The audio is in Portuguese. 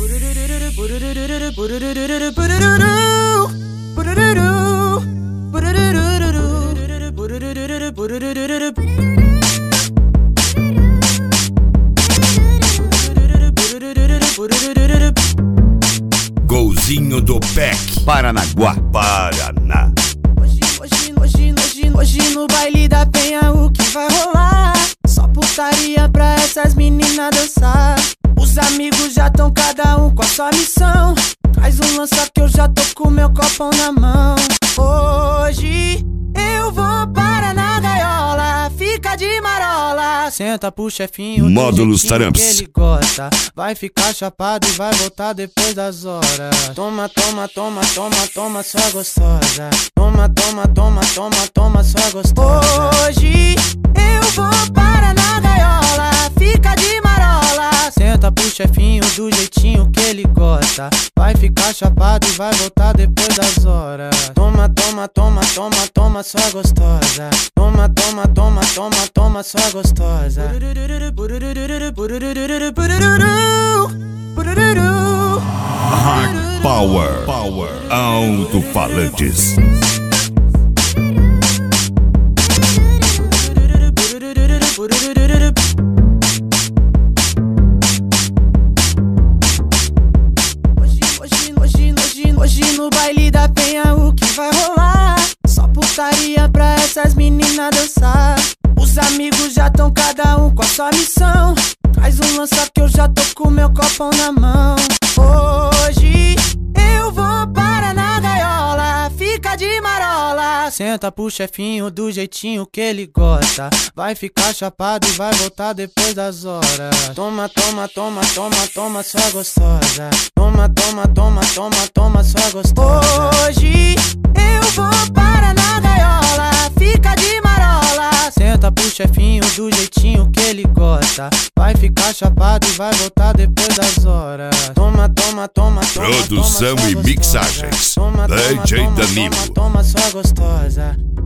Golzinho do PEC, Paranaguá, Paraná. Hoje no baile da Penha o que vai rolar? Só putaria pra essas meninas dançar. Os amigos já tão cada um com a sua missão. Traz um lança que eu já tô com meu copão na mão. Hoje eu vou para na gaiola, fica de marola. Senta pro chefinho, Módulos Taramps. que ele gosta. Vai ficar chapado e vai voltar depois das horas. Toma, toma, toma, toma, toma, sua gostosa. Toma, toma, toma, toma, toma, sua gostosa. Hoje eu vou para na gaiola, fica de marola. Senta pro chefinho do jeitinho que ele gosta. Vai ficar chapado e vai voltar depois das horas. Toma, toma, toma, toma, toma, sua gostosa. Toma, toma, toma, toma, toma, sua gostosa. Hard Power, alto-falantes. Hoje no baile da Penha o que vai rolar? Só putaria pra essas meninas dançar. Os amigos já tão cada um com a sua missão. Traz um lança que eu já tô com meu copão na mão. Hoje eu vou para na gaiola, fica de marola. Senta pro chefinho do jeitinho que ele gosta. Vai ficar chapado e vai voltar depois das horas. Toma, toma, toma, toma, toma, sua gostosa. Toma, toma, toma, toma, toma, sua gostosa. Hoje eu vou para na gaiola, fica de marola. Senta pro chefinho do jeitinho que ele gosta. Vai ficar chapado e vai voltar depois das horas. Toma, toma, toma, toma. Produção toma, e sua mixagens. Toma, toma, DJ toma, Danilo. toma, toma, sua gostosa.